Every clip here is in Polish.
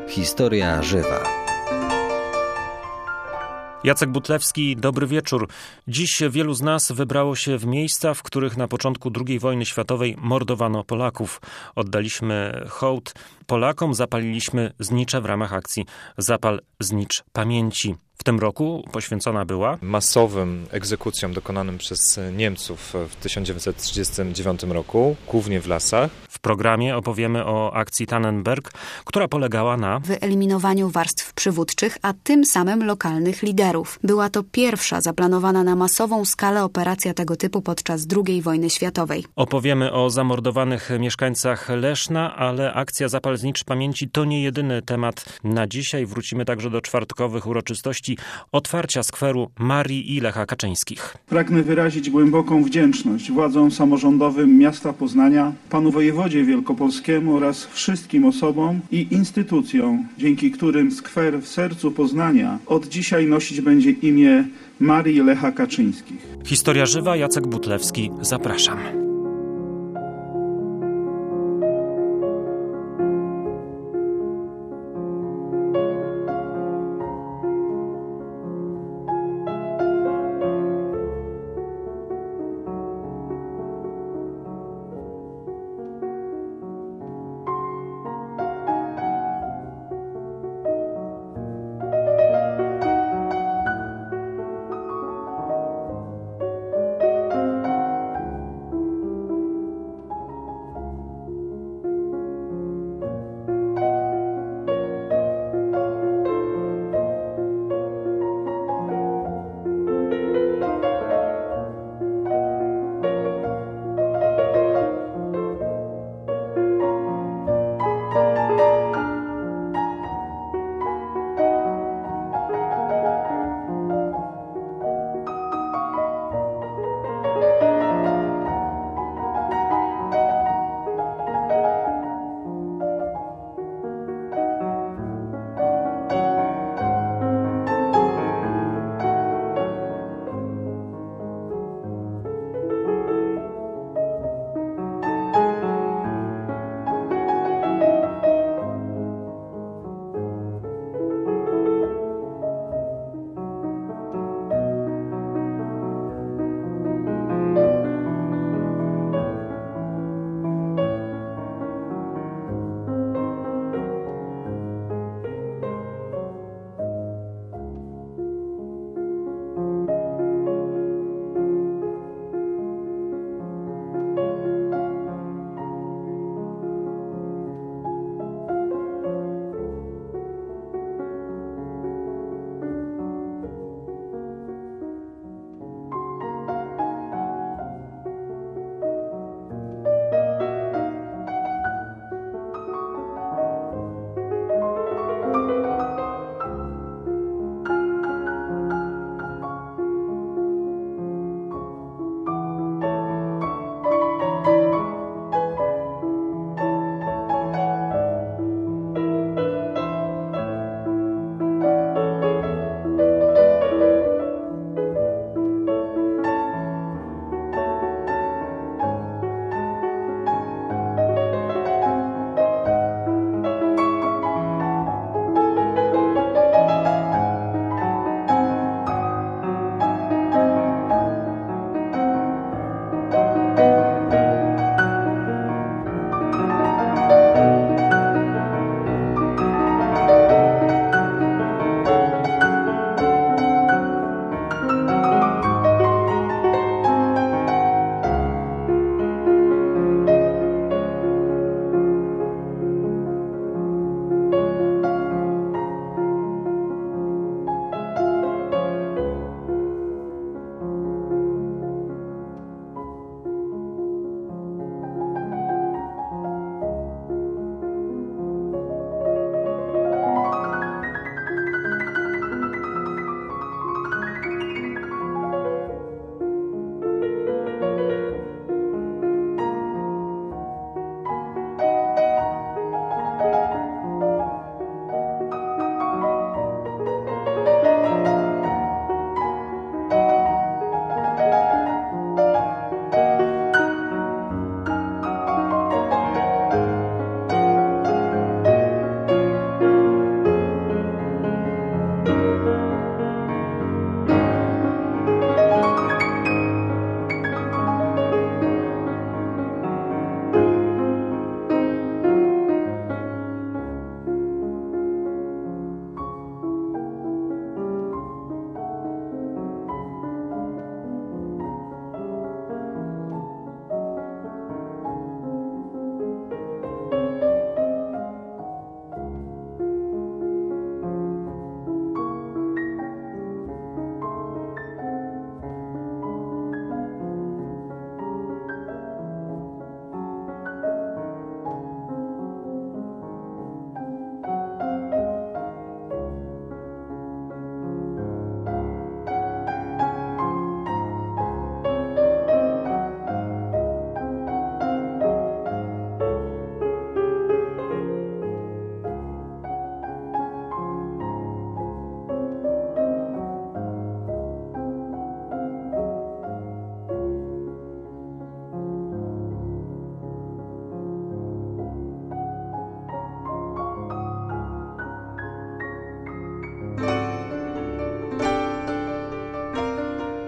Historia żywa. Jacek Butlewski, dobry wieczór. Dziś wielu z nas wybrało się w miejsca, w których na początku II wojny światowej mordowano Polaków. Oddaliśmy hołd Polakom, zapaliliśmy znicze w ramach akcji Zapal Znicz Pamięci. W tym roku poświęcona była masowym egzekucjom dokonanym przez Niemców w 1939 roku, głównie w lasach. W programie opowiemy o akcji Tannenberg, która polegała na wyeliminowaniu warstw przywódczych, a tym samym lokalnych liderów. Była to pierwsza zaplanowana na masową skalę operacja tego typu podczas II wojny światowej. Opowiemy o zamordowanych mieszkańcach Leszna, ale akcja Zapal Znicz Pamięci to nie jedyny temat na dzisiaj. Wrócimy także do czwartkowych uroczystości otwarcia skweru Marii i Lecha Kaczyńskich. Pragnę wyrazić głęboką wdzięczność władzom samorządowym miasta Poznania, panu wojewodzie wielkopolskiemu oraz wszystkim osobom i instytucjom, dzięki którym skwer w sercu Poznania od dzisiaj nosić będzie imię Marii i Lecha Kaczyńskich. Historia żywa, Jacek Butlewski, zapraszam.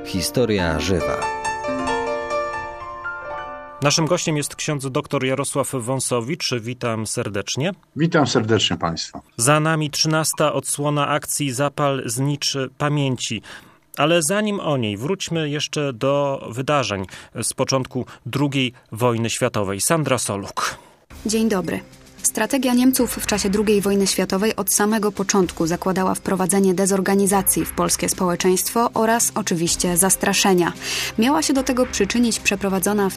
Historia żywa. Naszym gościem jest ksiądz dr Jarosław Wąsowicz. Witam serdecznie. Witam serdecznie Państwa. Za nami 13. odsłona akcji Zapal znicz pamięci. Ale zanim o niej, wróćmy jeszcze do wydarzeń z początku II wojny światowej. Sandra Soluk. Dzień dobry. Strategia Niemców w czasie II wojny światowej od samego początku zakładała wprowadzenie dezorganizacji w polskie społeczeństwo oraz oczywiście zastraszenia. Miała się do tego przyczynić przeprowadzona w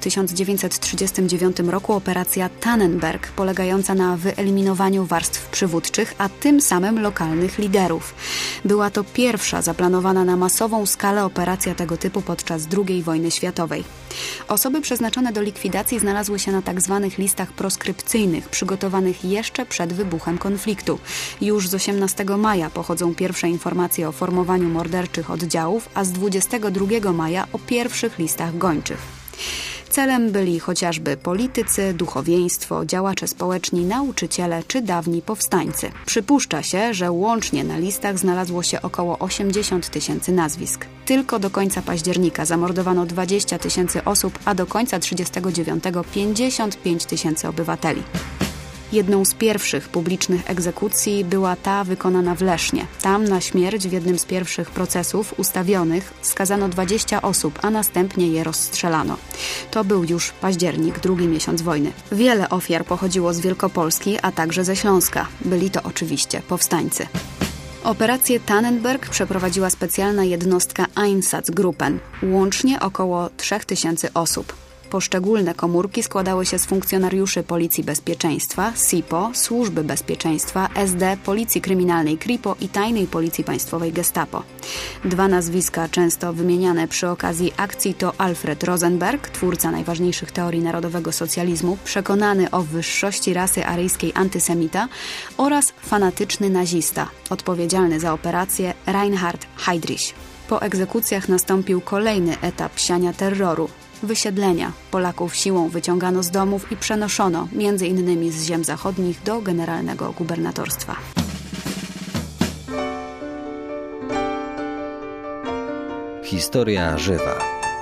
1939 roku operacja Tannenberg, polegająca na wyeliminowaniu warstw przywódczych, a tym samym lokalnych liderów. Była to pierwsza zaplanowana na masową skalę operacja tego typu podczas II wojny światowej. Osoby przeznaczone do likwidacji znalazły się na tzw. listach proskrypcyjnych, przygotowanych jeszcze przed wybuchem konfliktu. Już z 18 maja pochodzą pierwsze informacje o formowaniu morderczych oddziałów, a z 22 maja o pierwszych listach gończych. Celem byli chociażby politycy, duchowieństwo, działacze społeczni, nauczyciele czy dawni powstańcy. Przypuszcza się, że łącznie na listach znalazło się około 80 000 nazwisk. Tylko do końca października zamordowano 20 000 osób, a do końca 1939 55 000 obywateli. Jedną z pierwszych publicznych egzekucji była ta wykonana w Lesznie. Tam na śmierć w jednym z pierwszych procesów ustawionych skazano 20 osób, a następnie je rozstrzelano. To był już październik, drugi miesiąc wojny. Wiele ofiar pochodziło z Wielkopolski, a także ze Śląska. Byli to oczywiście powstańcy. Operację Tannenberg przeprowadziła specjalna jednostka Einsatzgruppen. Łącznie około 3000 osób. Poszczególne komórki składały się z funkcjonariuszy Policji Bezpieczeństwa, SIPO, Służby Bezpieczeństwa, SD, Policji Kryminalnej KRIPO i Tajnej Policji Państwowej Gestapo. Dwa nazwiska często wymieniane przy okazji akcji to Alfred Rosenberg, twórca najważniejszych teorii narodowego socjalizmu, przekonany o wyższości rasy aryjskiej antysemita, oraz fanatyczny nazista, odpowiedzialny za operację Reinhard Heydrich. Po egzekucjach nastąpił kolejny etap siania terroru. Wysiedlenia. Polaków siłą wyciągano z domów i przenoszono, m.in. z ziem zachodnich do generalnego gubernatorstwa. Historia żywa.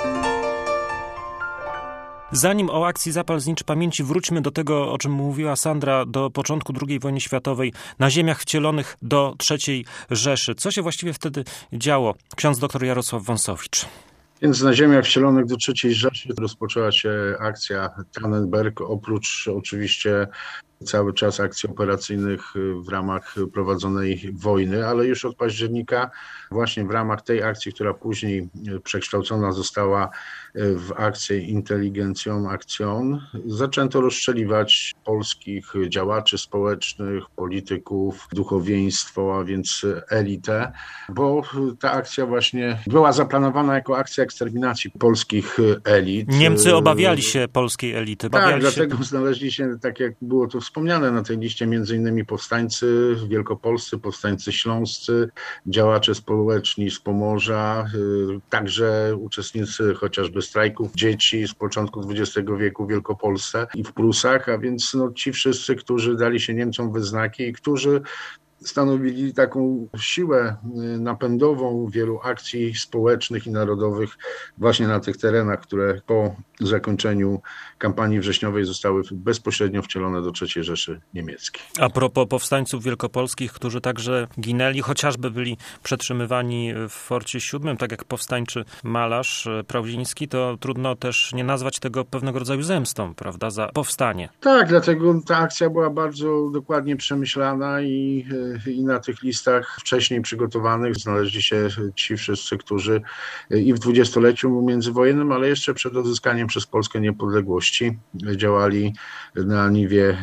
Zanim o akcji Zapal znicz pamięci wróćmy do tego, o czym mówiła Sandra, do początku II wojny światowej, na ziemiach wcielonych do III Rzeszy. Co się właściwie wtedy działo? Ksiądz dr Jarosław Wąsowicz. Więc na ziemiach wcielonych do III Rzeszy rozpoczęła się akcja Tannenberg, oprócz oczywiście cały czas akcji operacyjnych w ramach prowadzonej wojny, ale już od października właśnie w ramach tej akcji, która później przekształcona została w akcję Intelligenzją Aktion, zaczęto rozstrzeliwać polskich działaczy społecznych, polityków, duchowieństwo, a więc elitę, bo ta akcja właśnie była zaplanowana jako akcja eksterminacji polskich elit. Niemcy obawiali się polskiej elity. Dlatego znaleźli się, tak jak było to wspomniane na tej liście, między innymi powstańcy wielkopolscy, powstańcy śląscy, działacze społeczni z Pomorza, także uczestnicy chociażby strajków dzieci z początku XX wieku w Wielkopolsce i w Prusach, a więc ci wszyscy, którzy dali się Niemcom we znaki i którzy stanowili taką siłę napędową wielu akcji społecznych i narodowych właśnie na tych terenach, które po zakończeniu kampanii wrześniowej zostały bezpośrednio wcielone do III Rzeszy Niemieckiej. A propos powstańców wielkopolskich, którzy także ginęli, chociażby byli przetrzymywani w Forcie 7, tak jak powstańczy malarz Prauziński, to trudno też nie nazwać tego pewnego rodzaju zemstą, prawda, za powstanie. Tak, dlatego ta akcja była bardzo dokładnie przemyślana i na tych listach wcześniej przygotowanych znaleźli się ci wszyscy, którzy i w dwudziestoleciu międzywojennym, ale jeszcze przed odzyskaniem przez Polskę niepodległości działali na niwie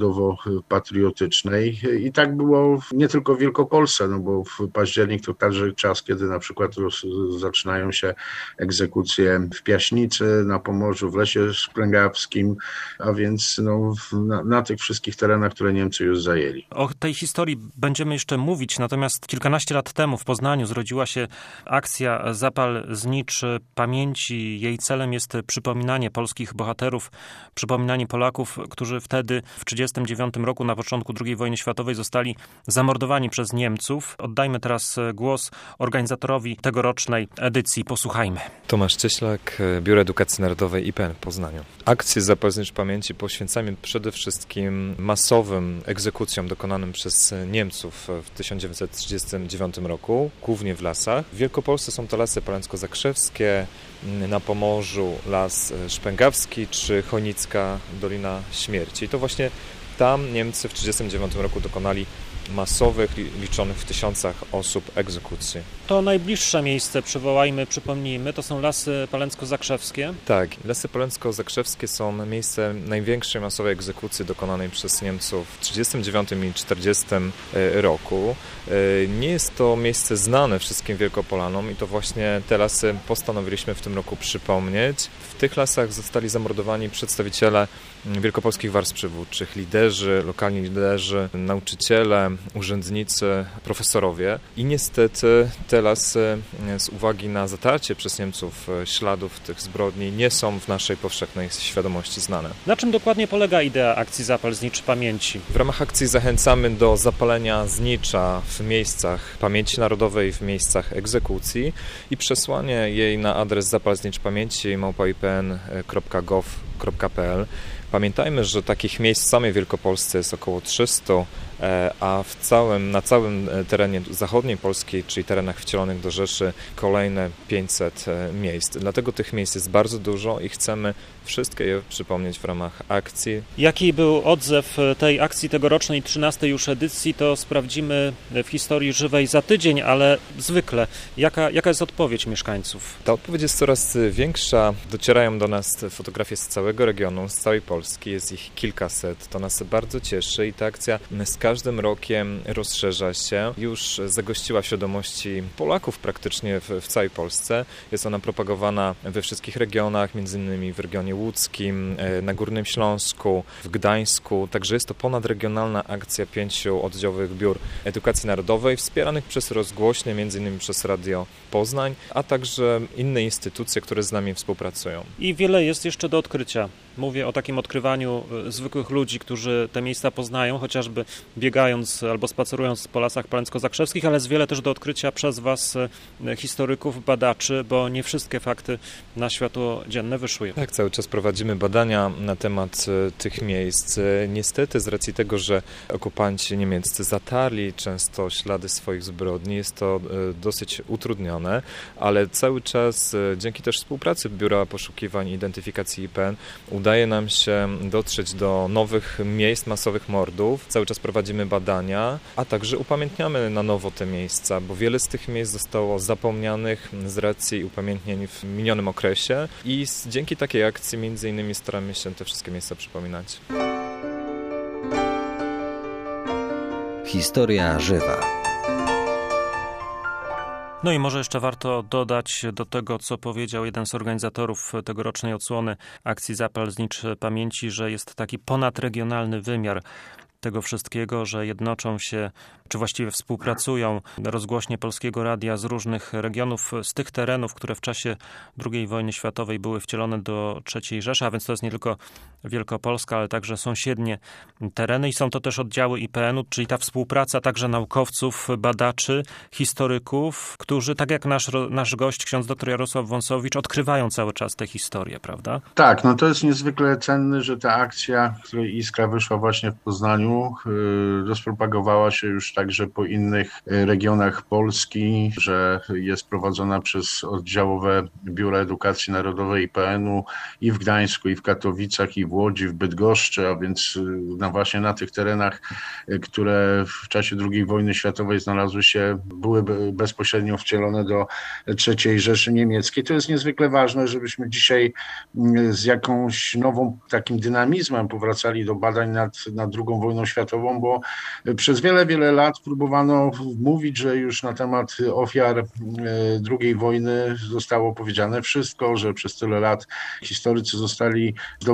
narodowo-patriotycznej. I tak było nie tylko w Wielkopolsce, bo w październik to także czas, kiedy na przykład zaczynają się egzekucje w Piaśnicy, na Pomorzu, w Lesie Szpręgawskim, a więc na tych wszystkich terenach, które Niemcy już zajęli. O tej historii będziemy jeszcze mówić, natomiast kilkanaście lat temu w Poznaniu zrodziła się akcja Zapal znicz pamięci. Jej celem jest przypominanie polskich bohaterów, przypominanie Polaków, którzy wtedy w 1939 roku na początku II wojny światowej zostali zamordowani przez Niemców. Oddajmy teraz głos organizatorowi tegorocznej edycji. Posłuchajmy. Tomasz Cieślak, Biuro Edukacji Narodowej IPN w Poznaniu. Akcję Zapal znicz pamięci poświęcamy przede wszystkim masowym egzekucjom dokonanym przez Niemców w 1939 roku, głównie w lasach. W Wielkopolsce są to lasy poleńsko-zakrzewskie, na Pomorzu las szpęgawski czy Chojnicka Dolina Śmierci. I to właśnie tam Niemcy w 1939 roku dokonali masowych, liczonych w tysiącach osób egzekucji. To najbliższe miejsce, przypomnijmy, to są lasy poleńsko-zakrzewskie. Tak, lasy poleńsko-zakrzewskie są miejscem największej masowej egzekucji dokonanej przez Niemców w 1939 i 1940 roku. Nie jest to miejsce znane wszystkim Wielkopolanom i to właśnie te lasy postanowiliśmy w tym roku przypomnieć. W tych lasach zostali zamordowani przedstawiciele wielkopolskich warstw przywódczych, liderzy, lokalni liderzy, nauczyciele, urzędnicy, profesorowie i niestety te lasy z uwagi na zatarcie przez Niemców śladów tych zbrodni nie są w naszej powszechnej świadomości znane. Na czym dokładnie polega idea akcji Zapal znicz pamięci? W ramach akcji zachęcamy do zapalenia znicza w miejscach pamięci narodowej, w miejscach egzekucji i przesłanie jej na adres zapalznicz-pamięci@ipn.gov.pl. Pamiętajmy, że takich miejsc w samej Wielkopolsce jest około 300, a na całym terenie zachodniej Polski, czyli terenach wcielonych do Rzeszy, kolejne 500 miejsc. Dlatego tych miejsc jest bardzo dużo i chcemy wszystkie je przypomnieć w ramach akcji. Jaki był odzew tej akcji tegorocznej 13. już edycji, to sprawdzimy w historii żywej za tydzień, ale zwykle. Jaka jest odpowiedź mieszkańców? Ta odpowiedź jest coraz większa. Docierają do nas fotografie z całego regionu, z całej Polski. Jest ich kilkaset. To nas bardzo cieszy i ta akcja z każdym rokiem rozszerza się. Już zagościła w świadomości Polaków praktycznie w całej Polsce. Jest ona propagowana we wszystkich regionach, między innymi w regionie łódzkim, na Górnym Śląsku, w Gdańsku. Także jest to ponadregionalna akcja 5 oddziałowych biur edukacji narodowej, wspieranych przez rozgłośnie, między innymi przez Radio Poznań, a także inne instytucje, które z nami współpracują. I wiele jest jeszcze do odkrycia. Mówię o takim odkrywaniu zwykłych ludzi, którzy te miejsca poznają, chociażby biegając albo spacerując po lasach poleńsko-zakrzewskich, ale jest wiele też do odkrycia przez Was historyków, badaczy, bo nie wszystkie fakty na światło dzienne wyszły. Tak, cały czas prowadzimy badania na temat tych miejsc. Niestety z racji tego, że okupanci niemieccy zatarli często ślady swoich zbrodni, jest to dosyć utrudnione, ale cały czas dzięki też współpracy Biura Poszukiwań i Identyfikacji IPN udaje nam się dotrzeć do nowych miejsc masowych mordów. Cały czas prowadzimy badania, a także upamiętniamy na nowo te miejsca, bo wiele z tych miejsc zostało zapomnianych z racji upamiętnień w minionym okresie i dzięki takiej akcji między innymi staramy się te wszystkie miejsca przypominać. Historia żywa. No i może jeszcze warto dodać do tego, co powiedział jeden z organizatorów tegorocznej odsłony akcji Zapal znicz pamięci, że jest taki ponadregionalny wymiar tego wszystkiego, że jednoczą się, czy właściwie współpracują rozgłośnie Polskiego Radia z różnych regionów, z tych terenów, które w czasie II wojny światowej były wcielone do III Rzeszy, a więc to jest nie tylko Wielkopolska, ale także sąsiednie tereny i są to też oddziały IPN-u, czyli ta współpraca także naukowców, badaczy, historyków, którzy, tak jak nasz gość, ksiądz dr Jarosław Wąsowicz, odkrywają cały czas tę historię, prawda? Tak, no to jest niezwykle cenne, że ta akcja, której iskra wyszła właśnie w Poznaniu, rozpropagowała się już także po innych regionach Polski, że jest prowadzona przez oddziałowe Biura Edukacji Narodowej IPN-u i w Gdańsku, i w Katowicach, i w Łodzi, w Bydgoszczy, a więc właśnie na tych terenach, które w czasie II wojny światowej były bezpośrednio wcielone do III Rzeszy Niemieckiej. To jest niezwykle ważne, żebyśmy dzisiaj z jakąś nową takim dynamizmem powracali do badań nad II wojną światową, bo przez wiele, wiele lat próbowano mówić, że już na temat ofiar II wojny zostało powiedziane wszystko, że przez tyle lat historycy zdołali wszystko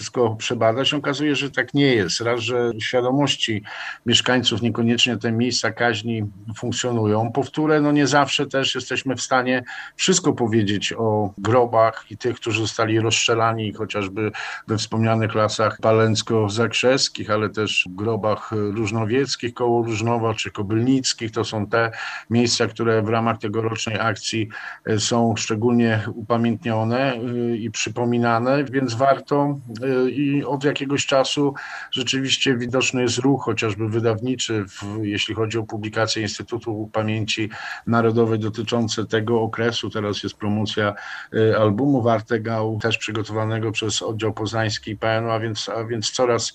wszystko przebadać. Okazuje, że tak nie jest. Raz, że w świadomości mieszkańców niekoniecznie te miejsca kaźni funkcjonują. Po wtóre, nie zawsze też jesteśmy w stanie wszystko powiedzieć o grobach i tych, którzy zostali rozstrzelani chociażby we wspomnianych lasach palencko-zakrzewskich, ale też w grobach różnowieckich koło Różnowa czy kobylnickich. To są te miejsca, które w ramach tegorocznej akcji są szczególnie upamiętnione i przypominane, więc warto i od jakiegoś czasu rzeczywiście widoczny jest ruch, chociażby wydawniczy, jeśli chodzi o publikację Instytutu Pamięci Narodowej dotyczące tego okresu. Teraz jest promocja albumu Wartegał, też przygotowanego przez oddział poznański IPN-u, a więc coraz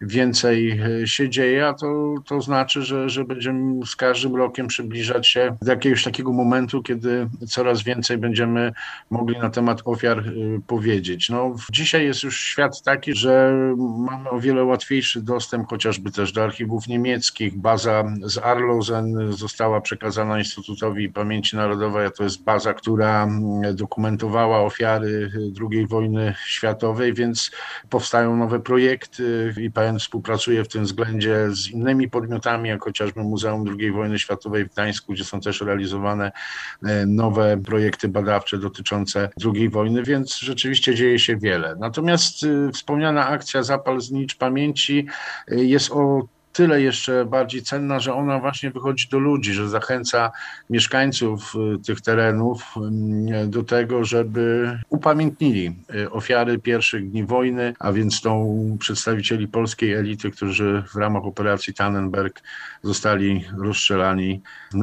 więcej się dzieje, a to znaczy, że będziemy z każdym rokiem przybliżać się do jakiegoś takiego momentu, kiedy coraz więcej będziemy mogli na temat ofiar powiedzieć. Dzisiaj jest już świat taki, że mamy o wiele łatwiejszy dostęp chociażby też do archiwów niemieckich. Baza z Arlausen została przekazana Instytutowi Pamięci Narodowej, a to jest baza, która dokumentowała ofiary II wojny światowej, więc powstają nowe projekty. IPN współpracuje w tym względzie z innymi podmiotami, jak chociażby Muzeum II wojny światowej w Gdańsku, gdzie są też realizowane nowe projekty badawcze dotyczące II wojny, więc rzeczywiście dzieje się wiele. Natomiast wspomniana akcja Zapal znicz pamięci jest o tyle jeszcze bardziej cenna, że ona właśnie wychodzi do ludzi, że zachęca mieszkańców tych terenów do tego, żeby upamiętnili ofiary pierwszych dni wojny, a więc tą przedstawicieli polskiej elity, którzy w ramach operacji Tannenberg zostali rozstrzelani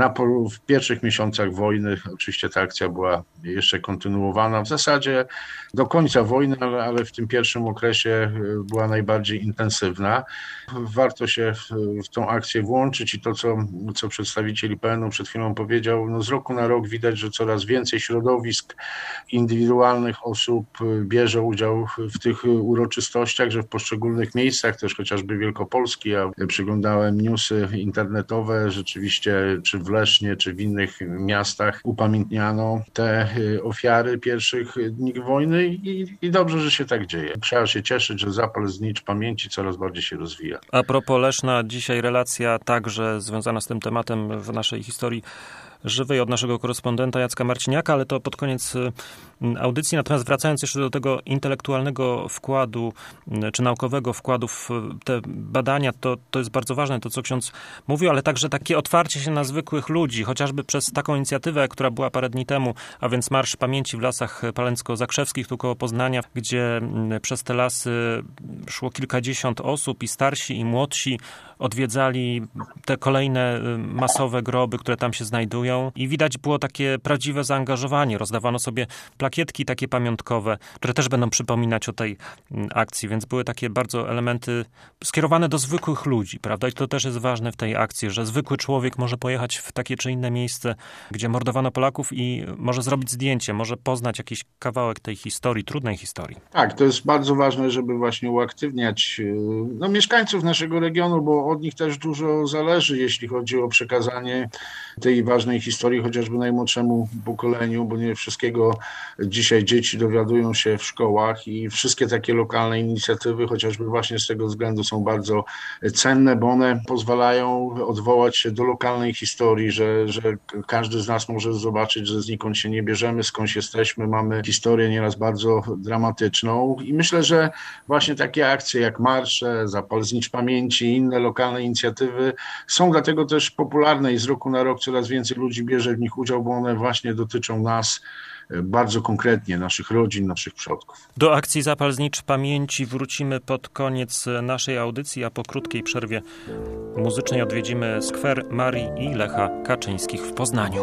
w pierwszych miesiącach wojny. Oczywiście ta akcja była jeszcze kontynuowana w zasadzie do końca wojny, ale w tym pierwszym okresie była najbardziej intensywna. Warto się w tą akcję włączyć i to, co przedstawiciel IPN-u przed chwilą powiedział, z roku na rok widać, że coraz więcej środowisk indywidualnych osób bierze udział w tych uroczystościach, że w poszczególnych miejscach, też chociażby Wielkopolski, ja przyglądałem newsy internetowe, rzeczywiście czy w Lesznie, czy w innych miastach upamiętniano te ofiary pierwszych dni wojny i dobrze, że się tak dzieje. Trzeba się cieszyć, że Zapal znicz pamięci coraz bardziej się rozwija. A propos Leszna, dzisiaj relacja także związana z tym tematem w naszej historii żywej od naszego korespondenta Jacka Marciniaka, ale to pod koniec audycji. Natomiast wracając jeszcze do tego intelektualnego wkładu, czy naukowego wkładu w te badania, to jest bardzo ważne, to co ksiądz mówił, ale także takie otwarcie się na zwykłych ludzi, chociażby przez taką inicjatywę, która była parę dni temu, a więc Marsz Pamięci w Lasach Palencko-Zakrzewskich, tu koło Poznania, gdzie przez te lasy szło kilkadziesiąt osób i starsi, i młodsi odwiedzali te kolejne masowe groby, które tam się znajdują i widać było takie prawdziwe zaangażowanie. Rozdawano sobie plakietki takie pamiątkowe, które też będą przypominać o tej akcji, więc były takie bardzo elementy skierowane do zwykłych ludzi, prawda? I to też jest ważne w tej akcji, że zwykły człowiek może pojechać w takie czy inne miejsce, gdzie mordowano Polaków i może zrobić zdjęcie, może poznać jakiś kawałek tej historii, trudnej historii. Tak, to jest bardzo ważne, żeby właśnie uaktywniać mieszkańców naszego regionu, bo od nich też dużo zależy, jeśli chodzi o przekazanie tej ważnej historii chociażby najmłodszemu pokoleniu, bo nie wszystkiego dzisiaj dzieci dowiadują się w szkołach i wszystkie takie lokalne inicjatywy, chociażby właśnie z tego względu są bardzo cenne, bo one pozwalają odwołać się do lokalnej historii, że każdy z nas może zobaczyć, że znikąd się nie bierzemy, skądś jesteśmy, mamy historię nieraz bardzo dramatyczną i myślę, że właśnie takie akcje jak marsze, Zapal znicz pamięci i inne lokalne inicjatywy są dlatego też popularne i z roku na rok coraz więcej ludzi bierze w nich udział, bo one właśnie dotyczą nas bardzo konkretnie, naszych rodzin, naszych przodków. Do akcji Zapal znicz pamięci wrócimy pod koniec naszej audycji, a po krótkiej przerwie muzycznej odwiedzimy skwer Marii i Lecha Kaczyńskich w Poznaniu.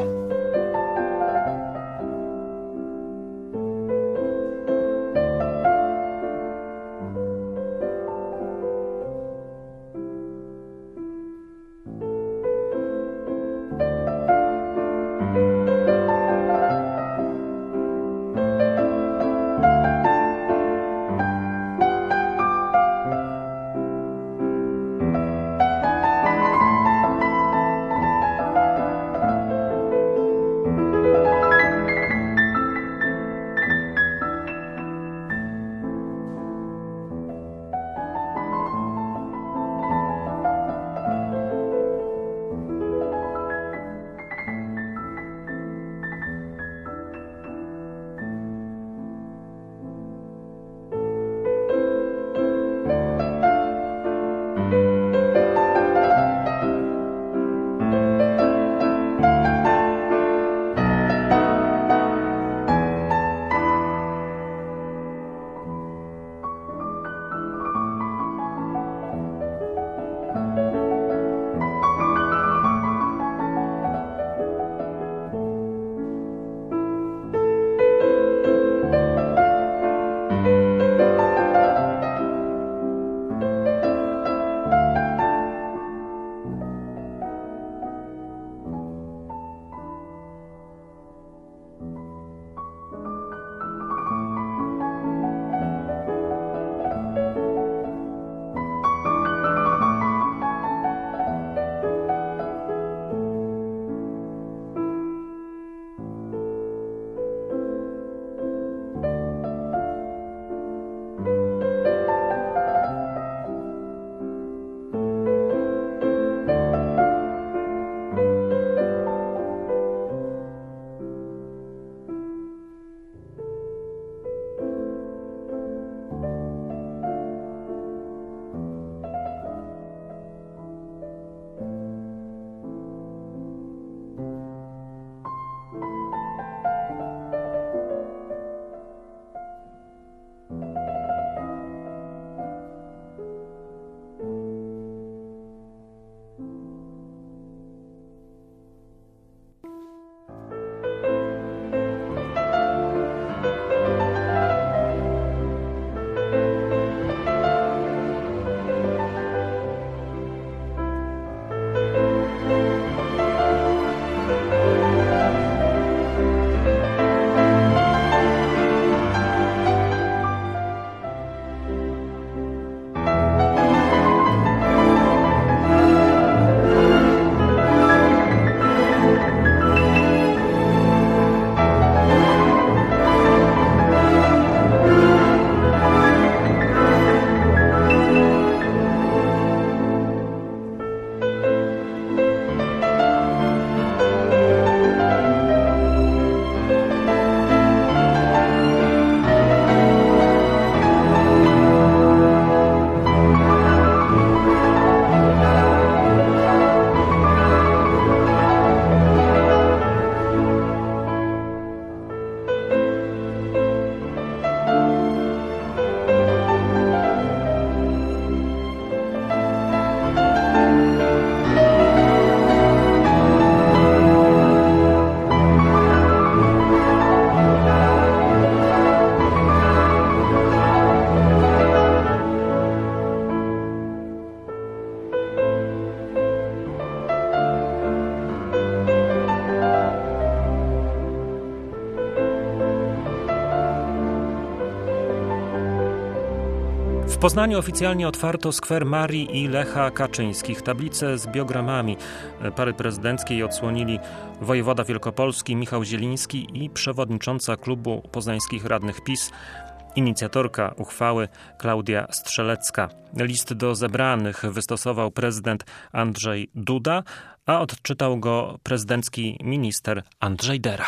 Poznaniu oficjalnie otwarto skwer Marii i Lecha Kaczyńskich. Tablice z biogramami pary prezydenckiej odsłonili wojewoda wielkopolski Michał Zieliński i przewodnicząca klubu poznańskich radnych PiS, inicjatorka uchwały Klaudia Strzelecka. List do zebranych wystosował prezydent Andrzej Duda, a odczytał go prezydencki minister Andrzej Dera.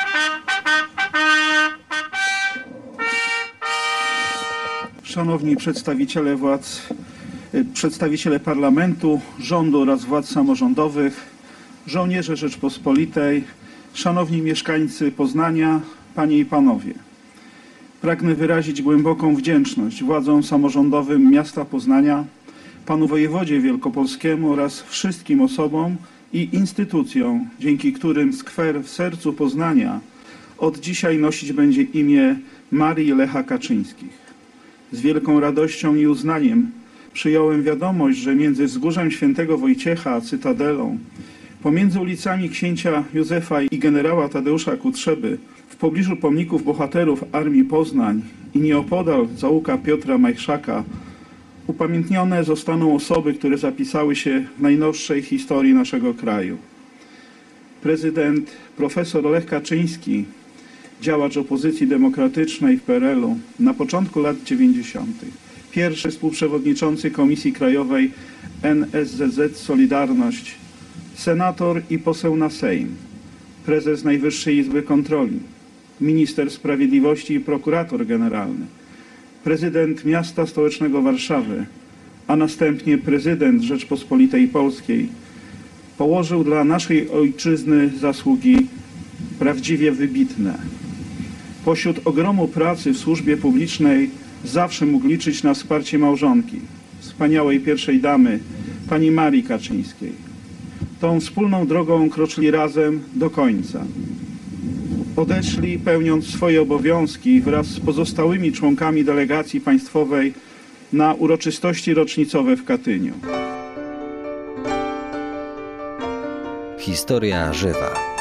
Szanowni przedstawiciele parlamentu, rządu oraz władz samorządowych, żołnierze Rzeczpospolitej, szanowni mieszkańcy Poznania, panie i panowie. Pragnę wyrazić głęboką wdzięczność władzom samorządowym miasta Poznania, panu wojewodzie wielkopolskiemu oraz wszystkim osobom i instytucjom, dzięki którym skwer w sercu Poznania od dzisiaj nosić będzie imię Marii i Lecha Kaczyńskich. Z wielką radością i uznaniem przyjąłem wiadomość, że między wzgórzem Świętego Wojciecha a Cytadelą, pomiędzy ulicami księcia Józefa i generała Tadeusza Kutrzeby, w pobliżu pomników bohaterów Armii Poznań i nieopodal zaułka Piotra Majchrzaka, upamiętnione zostaną osoby, które zapisały się w najnowszej historii naszego kraju. Prezydent profesor Lech Kaczyński, działacz opozycji demokratycznej w PRL-u na początku lat 90. Pierwszy współprzewodniczący Komisji Krajowej NSZZ Solidarność, senator i poseł na Sejm, prezes Najwyższej Izby Kontroli, minister sprawiedliwości i prokurator generalny, prezydent miasta stołecznego Warszawy, a następnie prezydent Rzeczpospolitej Polskiej, położył dla naszej ojczyzny zasługi prawdziwie wybitne. Pośród ogromu pracy w służbie publicznej zawsze mógł liczyć na wsparcie małżonki, wspaniałej pierwszej damy, pani Marii Kaczyńskiej. Tą wspólną drogą kroczyli razem do końca. Odeszli, pełniąc swoje obowiązki wraz z pozostałymi członkami delegacji państwowej na uroczystości rocznicowe w Katyniu. Historia żywa.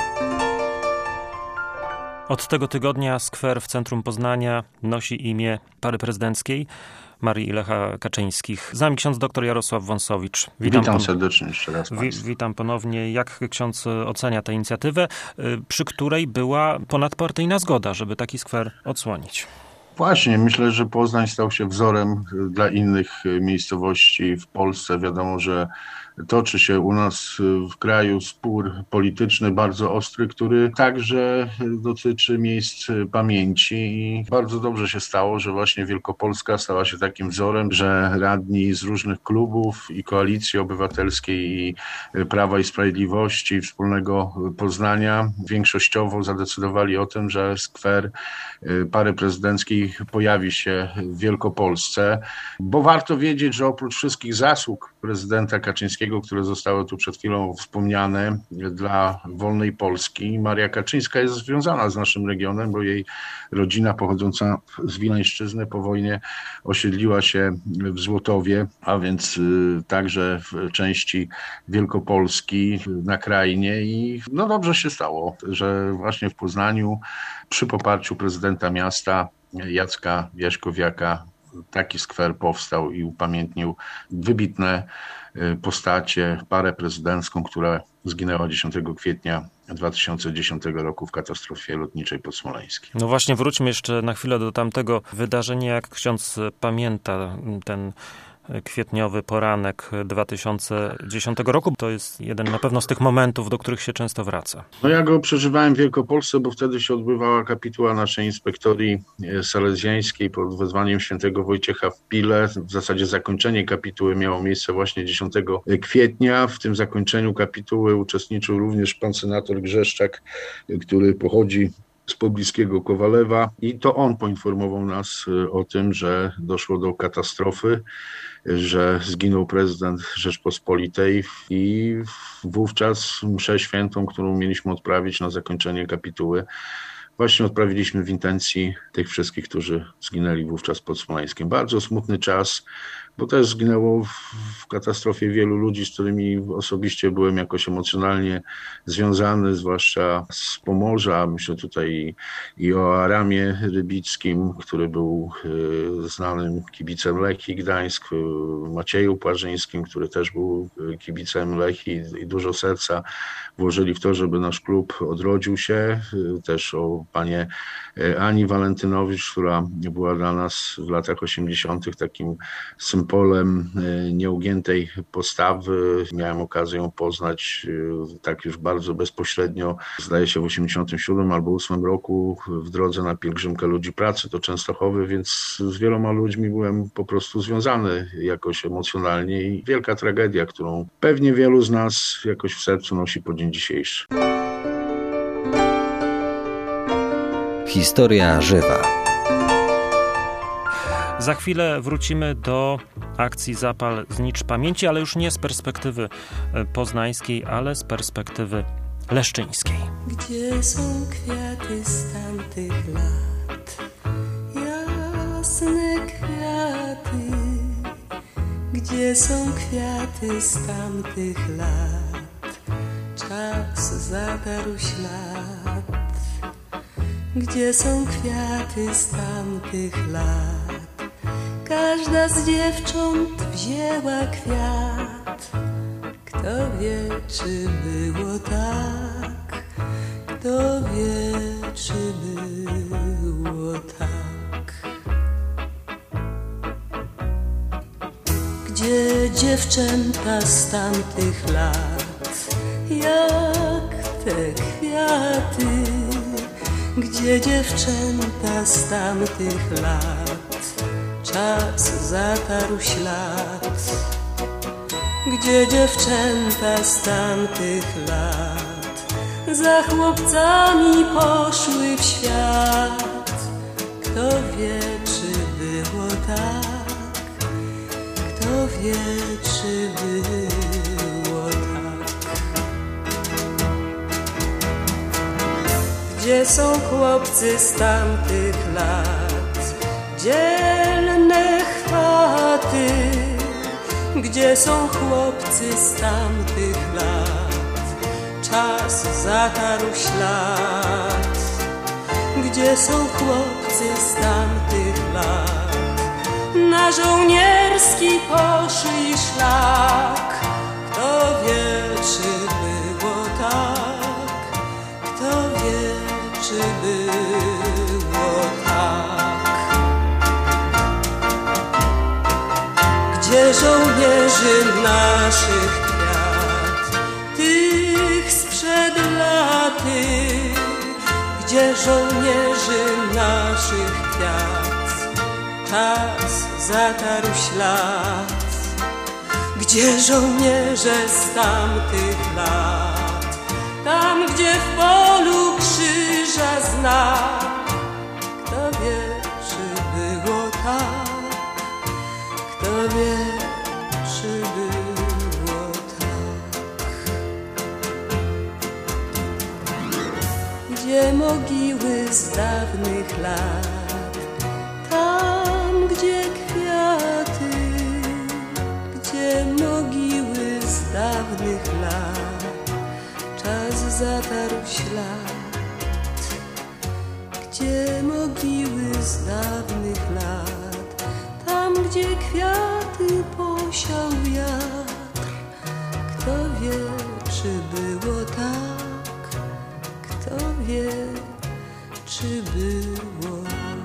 Od tego tygodnia skwer w centrum Poznania nosi imię pary prezydenckiej Marii i Lecha Kaczyńskich. Z nami ksiądz dr Jarosław Wąsowicz. Witam serdecznie jeszcze raz państwa. Witam ponownie. Jak ksiądz ocenia tę inicjatywę, przy której była ponadpartyjna zgoda, żeby taki skwer odsłonić? Właśnie, myślę, że Poznań stał się wzorem dla innych miejscowości w Polsce. Wiadomo, że toczy się u nas w kraju spór polityczny bardzo ostry, który także dotyczy miejsc pamięci i bardzo dobrze się stało, że właśnie Wielkopolska stała się takim wzorem, że radni z różnych klubów i Koalicji Obywatelskiej i Prawa i Sprawiedliwości i Wspólnego Poznania większościowo zadecydowali o tym, że skwer pary prezydenckiej pojawi się w Wielkopolsce, bo warto wiedzieć, że oprócz wszystkich zasług prezydenta Kaczyńskiego, które zostały tu przed chwilą wspomniane dla wolnej Polski, Maria Kaczyńska jest związana z naszym regionem, bo jej rodzina pochodząca z Wileńszczyzny po wojnie osiedliła się w Złotowie, a więc także w części Wielkopolski, na krainie i no dobrze się stało, że właśnie w Poznaniu przy poparciu prezydenta miasta Jacka Jaśkowiaka taki skwer powstał i upamiętnił wybitne postacie, parę prezydencką, która zginęła 10 kwietnia 2010 roku w katastrofie lotniczej pod Smoleńskiem. No właśnie, wróćmy jeszcze na chwilę do tamtego wydarzenia. Jak ksiądz pamięta ten kwietniowy poranek 2010 roku. To jest jeden na pewno z tych momentów, do których się często wraca. No ja go przeżywałem w Wielkopolsce, bo wtedy się odbywała kapituła naszej inspektorii salezjańskiej pod wezwaniem świętego Wojciecha w Pile. W zasadzie zakończenie kapituły miało miejsce właśnie 10 kwietnia. W tym zakończeniu kapituły uczestniczył również pan senator Grzeszczak, który pochodzi z pobliskiego Kowalewa i to on poinformował nas o tym, że doszło do katastrofy, że zginął prezydent Rzeczpospolitej i wówczas mszę świętą, którą mieliśmy odprawić na zakończenie kapituły, właśnie odprawiliśmy w intencji tych wszystkich, którzy zginęli wówczas pod Smoleńskiem. Bardzo smutny czas, bo też zginęło w katastrofie wielu ludzi, z którymi osobiście byłem jakoś emocjonalnie związany, zwłaszcza z Pomorza. Myślę tutaj i o Aramie Rybickim, który był znanym kibicem Lechii Gdańsk, Macieju Płażyńskim, który też był kibicem Lechii i dużo serca włożyli w to, żeby nasz klub odrodził się. Też o panie Ani Walentynowicz, która była dla nas w latach 80. takim symbolem nieugiętej postawy. Miałem okazję ją poznać tak już bardzo bezpośrednio, zdaje się w 87 albo 8 roku w drodze na pielgrzymkę ludzi pracy do Częstochowy, więc z wieloma ludźmi byłem po prostu związany jakoś emocjonalnie i wielka tragedia, którą pewnie wielu z nas jakoś w sercu nosi po dzień dzisiejszy. Historia żywa. Za chwilę wrócimy do akcji Zapal Znicz Pamięci, ale już nie z perspektywy poznańskiej, ale z perspektywy leszczyńskiej. Gdzie są kwiaty z tamtych lat? Jasne kwiaty. Gdzie są kwiaty z tamtych lat? Czas zatarł ślad. Gdzie są kwiaty z tamtych lat? Każda z dziewcząt wzięła kwiat. Kto wie, czy było tak? Kto wie, czy było tak? Gdzie dziewczęta z tamtych lat? Jak te kwiaty? Gdzie dziewczęta z tamtych lat? Czas zatarł ślad. Gdzie dziewczęta z tamtych lat? Za chłopcami poszły w świat. Kto wie, czy było tak? Kto wie, czy było tak? Gdzie są chłopcy z tamtych lat? Dzielne chwaty. Gdzie są chłopcy z tamtych lat? Czas zatarł ślad. Gdzie są chłopcy z tamtych lat? Na żołnierski poszli szlak. Kto wie, czy było tak? Kto wie, czy było tak? Gdzie żołnierzy naszych kwiat, tych sprzed laty? Gdzie żołnierzy naszych kwiat? Czas zatarł ślad. Gdzie żołnierze z tamtych lat? Tam, gdzie w polu krzyża znak. Kto wie, czy było tak? Kto wie, czy było tak? Gdzie mogiły z dawnych lat? Tam, gdzie kwiaty. Gdzie mogiły z dawnych lat? Czas zatarł ślad. Gdzie mogiły z dawnych lat? Tam, gdzie kwiaty posiał wiatr. Kto wie, czy było tak? Kto wie, czy było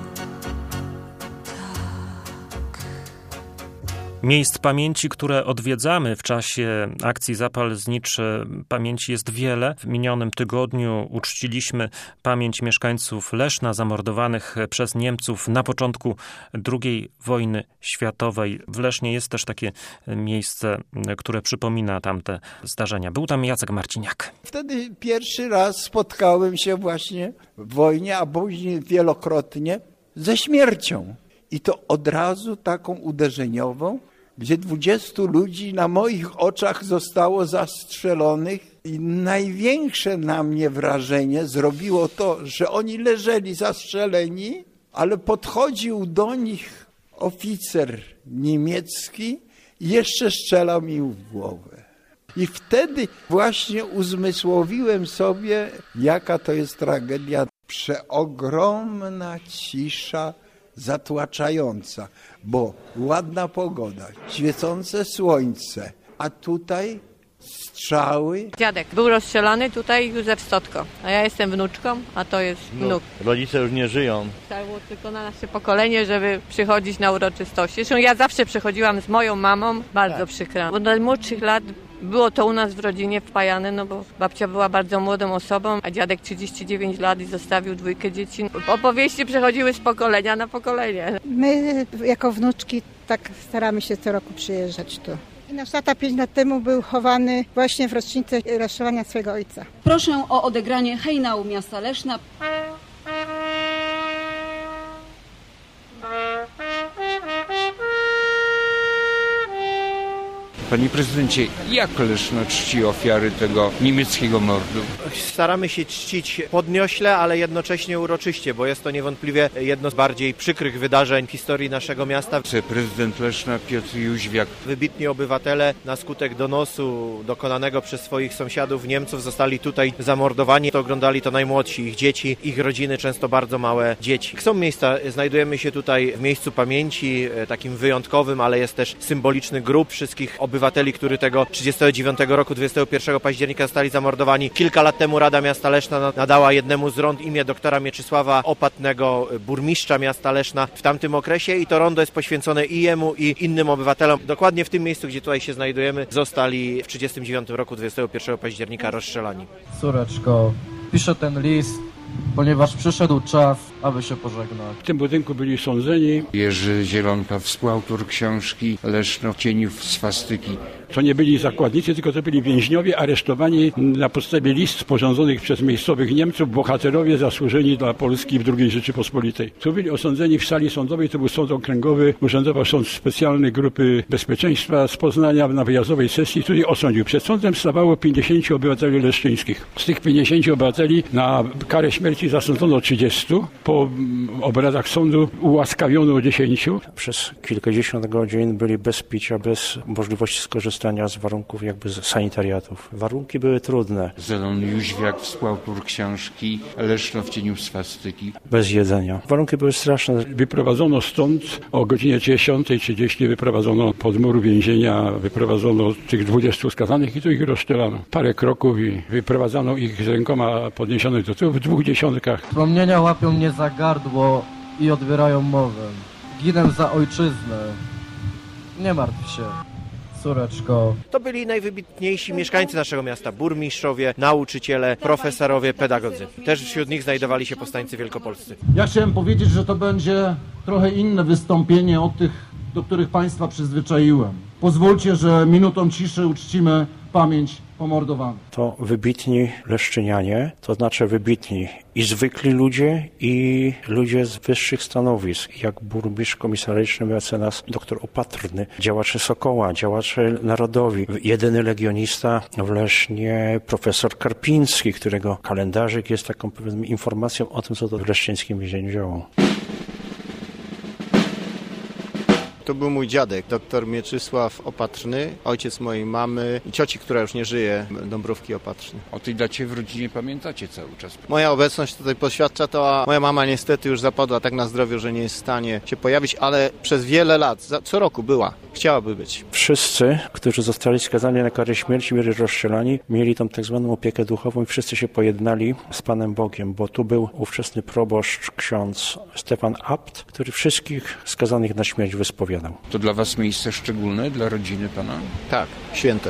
tak? Miejsc pamięci, które odwiedzamy w czasie akcji Zapal Znicz Pamięci jest wiele. W minionym tygodniu uczciliśmy pamięć mieszkańców Leszna zamordowanych przez Niemców na początku II wojny światowej. W Lesznie jest też takie miejsce, które przypomina tamte zdarzenia. Był tam Jacek Marciniak. Wtedy pierwszy raz spotkałem się właśnie w wojnie, a później wielokrotnie ze śmiercią. I to od razu taką uderzeniową, gdzie 20 ludzi na moich oczach zostało zastrzelonych i największe na mnie wrażenie zrobiło to, że oni leżeli zastrzeleni, ale podchodził do nich oficer niemiecki jeszcze strzelał mi w głowę. I wtedy właśnie uzmysłowiłem sobie, jaka to jest tragedia. Przeogromna cisza zatłaczająca, bo ładna pogoda, świecące słońce, a tutaj strzały. Dziadek był rozstrzelany, tutaj Józef Stotko, a ja jestem wnuczką, a to jest wnuk. Rodzice już nie żyją. Stało tylko na nasze pokolenie, żeby przychodzić na uroczystości. Zresztą ja zawsze przychodziłam z moją mamą, bardzo przykra. Bo od młodszych lat było to u nas w rodzinie wpajane, no bo babcia była bardzo młodą osobą, a dziadek 39 lat i zostawił 2 dzieci. Opowieści przechodziły z pokolenia na pokolenie. My jako wnuczki tak staramy się co roku przyjeżdżać tu. Nasz tata 5 lat temu był chowany właśnie w rocznicę rozstrzelania swojego ojca. Proszę o odegranie hejnału miasta Leszna. Panie prezydencie, jak Leszno czci ofiary tego niemieckiego mordu? Staramy się czcić podniośle, ale jednocześnie uroczyście, bo jest to niewątpliwie jedno z bardziej przykrych wydarzeń w historii naszego miasta. Prezydent Leszna Piotr Jóźwiak. Wybitni obywatele na skutek donosu dokonanego przez swoich sąsiadów Niemców zostali tutaj zamordowani. To oglądali to najmłodsi, ich dzieci, ich rodziny, często bardzo małe dzieci. Są miejsca, znajdujemy się tutaj w miejscu pamięci, takim wyjątkowym, ale jest też symboliczny grób wszystkich obywateli, którzy tego 1939 roku, 21 października zostali zamordowani. Kilka lat temu Rada Miasta Leszna nadała jednemu z rond imię doktora Mieczysława Opatnego, burmistrza miasta Leszna w tamtym okresie i to rondo jest poświęcone i jemu, i innym obywatelom. Dokładnie w tym miejscu, gdzie tutaj się znajdujemy, zostali w 1939 roku, 21 października rozstrzelani. Córeczko, piszę ten list, ponieważ przyszedł czas, aby się pożegnać. W tym budynku byli sądzeni Jerzy Zielonka, współautor książki Leszno w cieniu swastyki. To nie byli zakładnicy, tylko to byli więźniowie aresztowani na podstawie list sporządzonych przez miejscowych Niemców, bohaterowie zasłużeni dla Polski w II Rzeczypospolitej. Tu byli osądzeni w sali sądowej, to był sąd okręgowy, urzędował sąd specjalny Grupy Bezpieczeństwa z Poznania na wyjazdowej sesji, który osądził. Przed sądem stawało 50 obywateli leszczyńskich. Z tych 50 obywateli na karę śmierci zasądzono 30, po obradach sądu ułaskawiono 10. Przez kilkadziesiąt godzin byli bez picia, bez możliwości skorzystania z warunków jakby z sanitariatów. Warunki były trudne. Zelon Jóźwiak, współautor książki Leszno w cieniu swastyki. Bez jedzenia. Warunki były straszne. Wyprowadzono stąd o godzinie 10:30, wyprowadzono pod mur więzienia, wyprowadzono tych 20 skazanych i tu ich rozstrzelano. Parę kroków i wyprowadzano ich z rękoma podniesionych do tyłu w 2 dziesiątkach. Wspomnienia łapią mnie za gardło i odbierają mowę. Ginę za ojczyznę. Nie martw się, córeczko. To byli najwybitniejsi mieszkańcy naszego miasta, burmistrzowie, nauczyciele, profesorowie, pedagodzy. Też wśród nich znajdowali się powstańcy wielkopolscy. Ja chciałem powiedzieć, że to będzie trochę inne wystąpienie od tych, do których Państwa przyzwyczaiłem. Pozwólcie, że minutą ciszy uczcimy pamięć pomordowanych. To wybitni leszczynianie, to znaczy wybitni i zwykli ludzie, i ludzie z wyższych stanowisk, jak burmistrz komisaryczny, mecenas dr Opatrny, działacze Sokoła, działacze narodowi, jedyny legionista w Lesznie, profesor Karpiński, którego kalendarzyk jest taką powiedzmy informacją o tym, co to w leszczyńskim więzieniu działo. To był mój dziadek, dr Mieczysław Opatrzny, ojciec mojej mamy i cioci, która już nie żyje, Dąbrówki Opatrzny. O tej dacie w rodzinie pamiętacie cały czas? Moja obecność tutaj poświadcza to, a moja mama niestety już zapadła tak na zdrowiu, że nie jest w stanie się pojawić, ale przez wiele lat, co roku była, chciałaby być. Wszyscy, którzy zostali skazani na karę śmierci, byli rozstrzelani, mieli tą tak zwaną opiekę duchową i wszyscy się pojednali z Panem Bogiem, bo tu był ówczesny proboszcz, ksiądz Stefan Abt, który wszystkich skazanych na śmierć wyspowiadał. To dla Was miejsce szczególne, dla rodziny Pana? Tak, święte.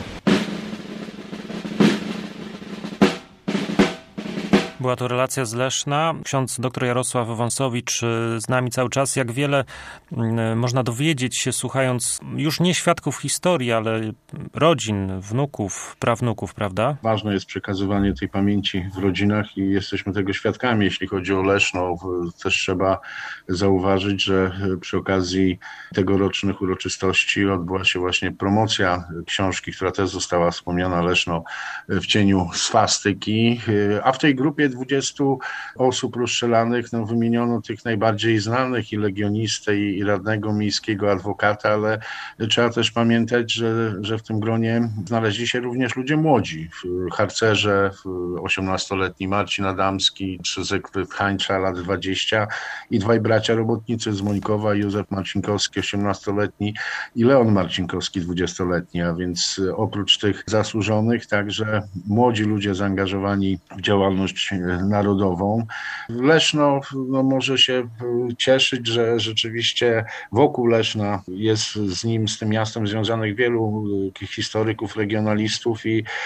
Była to relacja z Leszna. Ksiądz dr Jarosław Wąsowicz z nami cały czas. Jak wiele można dowiedzieć się, słuchając już nie świadków historii, ale rodzin, wnuków, prawnuków, prawda? Ważne jest przekazywanie tej pamięci w rodzinach i jesteśmy tego świadkami. Jeśli chodzi o Leszno, też trzeba zauważyć, że przy okazji tegorocznych uroczystości odbyła się właśnie promocja książki, która też została wspomniana, Leszno w cieniu swastyki, a w tej grupie 20 osób rozstrzelanych, no wymieniono tych najbardziej znanych, i legionistę, i radnego miejskiego, adwokata, ale trzeba też pamiętać, że w tym gronie znaleźli się również ludzie młodzi. Harcerze, 18-letni Marcin Adamski, Zygfryd Hańcza, lat 20, i dwaj bracia robotnicy z Mońkowa, Józef Marcinkowski, 18-letni, i Leon Marcinkowski, 20-letni, a więc oprócz tych zasłużonych także młodzi ludzie zaangażowani w działalność narodową. Leszno może się cieszyć, że rzeczywiście wokół Leszna jest z tym miastem związanych wielu historyków, regionalistów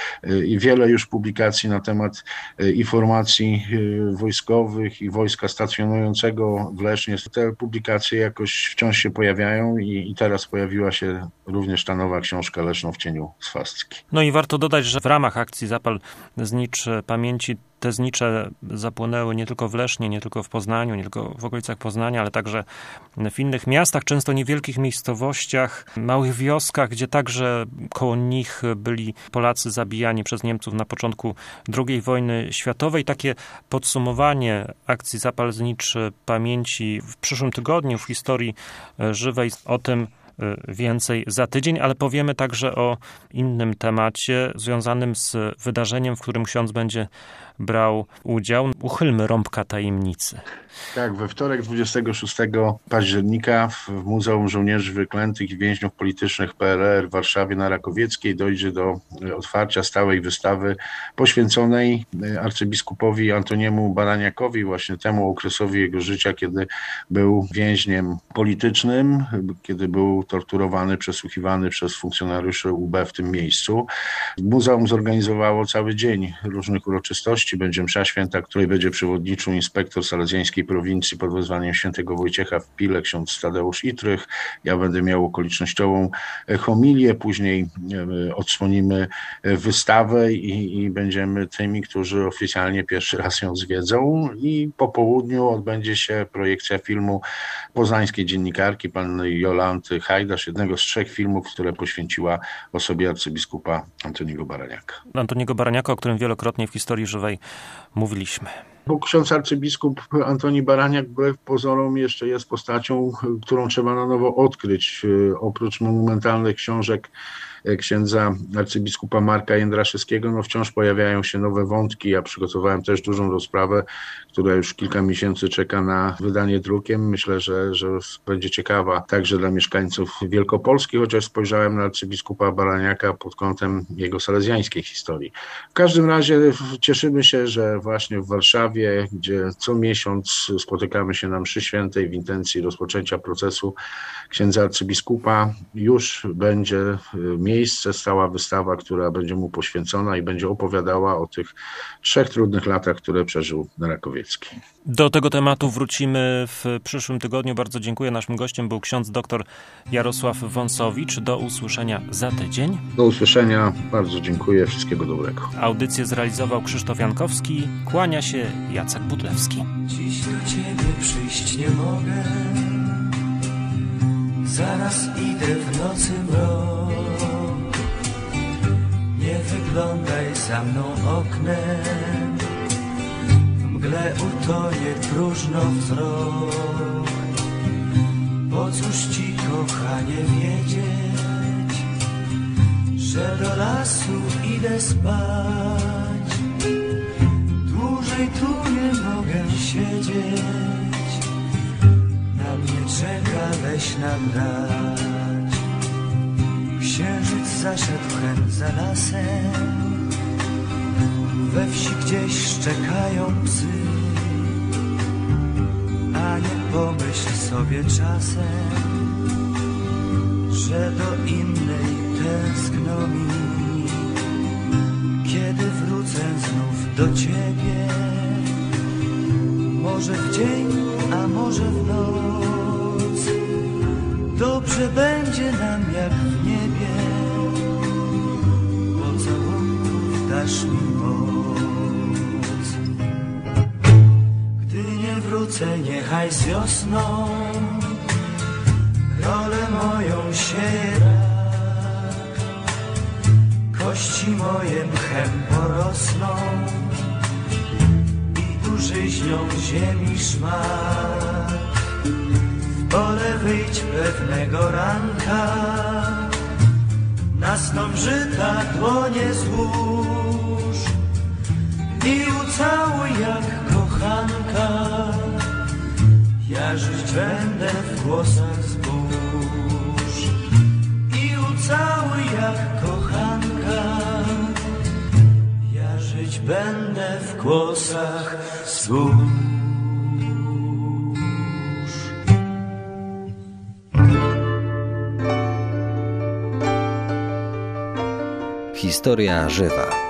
i wiele już publikacji na temat informacji wojskowych i wojska stacjonującego w Lesznie. Te publikacje jakoś wciąż się pojawiają i teraz pojawiła się również ta nowa książka Leszno w cieniu swastki. No i warto dodać, że w ramach akcji Zapal Znicz Pamięci te znicze zapłonęły nie tylko w Lesznie, nie tylko w Poznaniu, nie tylko w okolicach Poznania, ale także w innych miastach, często niewielkich miejscowościach, małych wioskach, gdzie także koło nich byli Polacy zabijani przez Niemców na początku II wojny światowej. Takie podsumowanie akcji Zapal Znicz Pamięci w przyszłym tygodniu w Historii Żywej. O tym więcej za tydzień, ale powiemy także o innym temacie związanym z wydarzeniem, w którym ksiądz będzie brał udział. Uchylmy rąbka tajemnicy. Tak, we wtorek 26 października w Muzeum Żołnierzy Wyklętych i Więźniów Politycznych PRL w Warszawie na Rakowieckiej dojdzie do otwarcia stałej wystawy poświęconej arcybiskupowi Antoniemu Baraniakowi, właśnie temu okresowi jego życia, kiedy był więźniem politycznym, kiedy był torturowany, przesłuchiwany przez funkcjonariuszy UB w tym miejscu. Muzeum zorganizowało cały dzień różnych uroczystości. Będzie msza święta, której będzie przewodniczył inspektor salezjańskiej prowincji pod wezwaniem świętego Wojciecha w Pile, ksiądz Tadeusz Itrych. Ja będę miał okolicznościową homilię, później odsłonimy wystawę i będziemy tymi, którzy oficjalnie pierwszy raz ją zwiedzą, i po południu odbędzie się projekcja filmu poznańskiej dziennikarki panny Jolanty Hajdasz, jednego z 3 filmów, które poświęciła osobie arcybiskupa Antoniego Baraniaka. Antoniego Baraniaka, o którym wielokrotnie w Historii Żywej mówiliśmy. Bo ksiądz arcybiskup Antoni Baraniak wbrew pozorom jeszcze jest postacią, którą trzeba na nowo odkryć. Oprócz monumentalnych książek księdza arcybiskupa Marka Jędraszewskiego, wciąż pojawiają się nowe wątki. Ja przygotowałem też dużą rozprawę, która już kilka miesięcy czeka na wydanie drukiem. Myślę, że będzie ciekawa także dla mieszkańców Wielkopolski, chociaż spojrzałem na arcybiskupa Baraniaka pod kątem jego salezjańskiej historii. W każdym razie cieszymy się, że właśnie w Warszawie, gdzie co miesiąc spotykamy się na mszy świętej w intencji rozpoczęcia procesu księdza arcybiskupa, już będzie miejsce, stała wystawa, która będzie mu poświęcona i będzie opowiadała o tych 3 trudnych latach, które przeżył na Rakowieckiej. Do tego tematu wrócimy w przyszłym tygodniu. Bardzo dziękuję. Naszym gościem był ksiądz dr Jarosław Wąsowicz. Do usłyszenia za tydzień. Do usłyszenia. Bardzo dziękuję. Wszystkiego dobrego. Audycję zrealizował Krzysztof Jankowski. Kłania się Jacek Budlewski. Dziś do ciebie przyjść nie mogę. Zaraz idę w nocy mrok. Nie wyglądaj za mną oknem. W mgle utonie próżno wzrok. Po cóż ci, kochanie, wiedzieć, że do lasu idę spać. Dłużej tu nie mogę siedzieć. Na mnie czeka leśna grać. Księżyc zaszedł hen za lasem. We wsi gdzieś szczekają psy. A nie pomyśl sobie czasem, że do innej tęskno mi. Kiedy wrócę znów do ciebie, może w dzień, a może w noc, dobrze będzie nam jak w niebie. Pocałunków dasz mi moc. Gdy nie wrócę, niechaj z wiosną rolę moją sieje rak. Kości moje mchem porosną i żyźnią ziemi szmat. W pole wyjdź pewnego ranka, na stom żyta dłonie złóż i ucałuj jak kochanka. Ja żyć będę w głosach zbóż i ucałuj jak kochanka. Ja żyć będę w głosach zbóż. Historia żywa.